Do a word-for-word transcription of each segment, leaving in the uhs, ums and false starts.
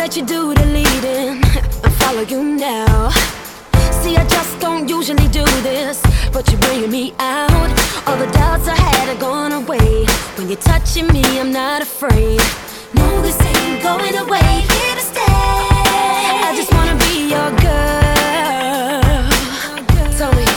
let you do the leading and follow you now. See, I just don't usually do this, but you're bringing me out. All the doubts I had are gone away. When you're touching me, I'm not afraid. No, this ain't going away. Here to stay. I just wanna be your girl. Tell me,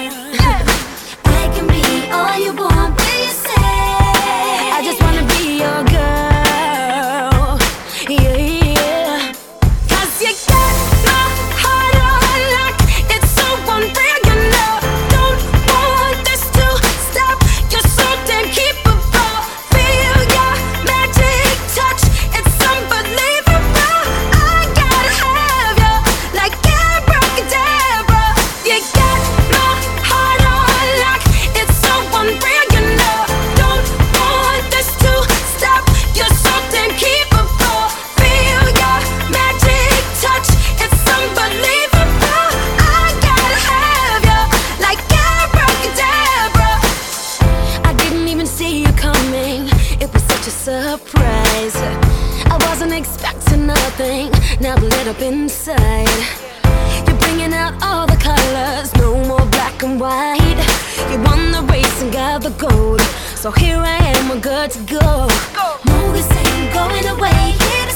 I can be all you want. Will you say? I just wanna be your girl. Yeah, yeah. 'Cause you got my heart on lock. It's so unreal, you know. Don't want this to stop. You're so damn keepable. Feel your magic touch. It's unbelievable. I gotta have you like abracadabra. You got my heart on lock. It's so unreal, you know. Don't want this to stop. You're so damn keepable. Feel your magic touch. It's unbelievable. I gotta have you like abracadabra. I didn't even see you coming. It was such a surprise. I wasn't expecting nothing. Now I'm lit up inside. You're bringing out all the colors. No more black and white. You won the race and got the gold. So here I am, we're good to go. No, this ain't going away. Here